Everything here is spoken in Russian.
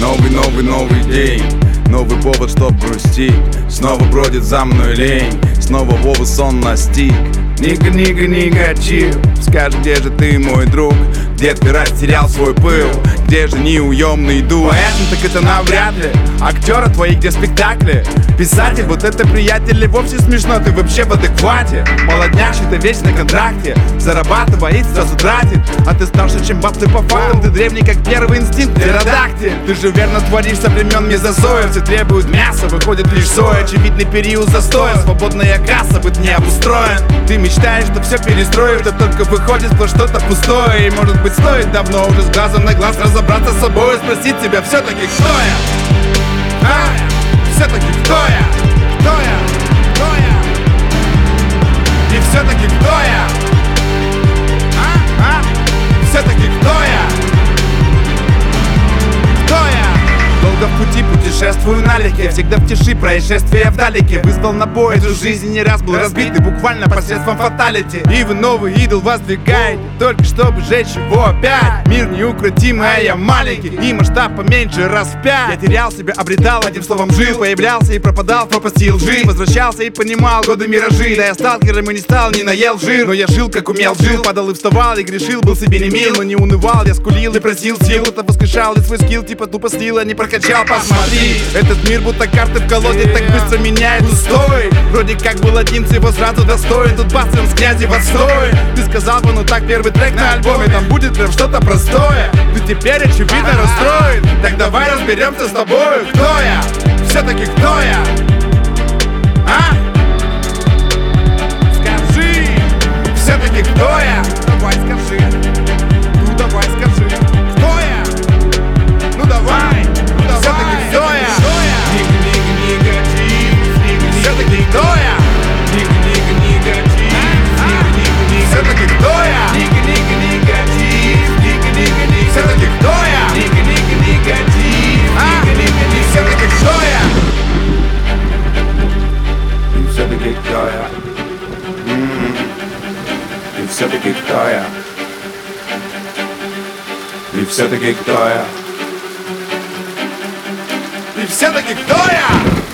Новый день, новый повод, чтоб грустить. Снова бродит за мной лень, снова Вова сон настиг. Негатив, скажи, где же ты, мой друг? Где ты растерял свой пыл? Где же неуемный дух? Поэтому так это навряд ли. Актера твои, где спектакли? Писатель, вот это приятель, вовсе смешно, ты вообще в адеквате. Молодняк, что-то весь на контракте, зарабатывает, сразу тратит. А ты старше, чем бабцы по фактам, ты древний, как первый инстинкт, птеродактиль. Ты же верно творишь со времен мезозоя. Все требуют мяса, выходит лишь соя. Очевидный период застоя, свободная касса, быт не обустроен. Ты мечтаешь, что все перестроив, да только выходит во что-то пустое. И может быть стоит давно уже с глазом на глаз разобраться с собой и спросить себя все-таки, кто я? Все-таки кто я? Кто я? Кто я? И все-таки кто я? Все-таки кто я? Кто я? Долго в пути путешествую налегке, всегда в тиши, происшествия вдалеке. Вызвал на бой эту жизнь, не раз был разбит, и буквально посредством фаталити. И вы новый идол воздвигаете, только чтобы сжечь его опять. Мир неукротимый, а я маленький, и масштаб поменьше раз в 5. Я терял себя, обретал, одним словом жил. Появлялся и пропадал в пропасти лжи. Возвращался и понимал годы миражи. Да я сталкером и не стал, не наел жир. Но я жил как умел, жил, падал и вставал, и грешил, был себе не мил. Но не унывал, я скулил и просил сил. Это воскрешал и свой скилл, типа тупо стила не прокачал, посмотри. Этот мир будто карты в колоде, так быстро меняет устой. Вроде как был один, всего сразу достоин. Тут бастрон с князем в отстой. Ты сказал бы, ну так, первый трек на альбоме, там будет прям что-то простое. Ты теперь очевидно расстроен. Так давай разберемся с тобой. Кто я? Все-таки кто я? Скажи, все-таки кто я? Давай скажи. Ну давай скажи. Кто я? Ну давай. Все-таки кто я? Все-таки кто я? Все-таки кто я? Все-таки кто я? Все-таки кто я? И все-таки кто я? И все-таки кто я? И все-таки кто я? И все-таки кто я?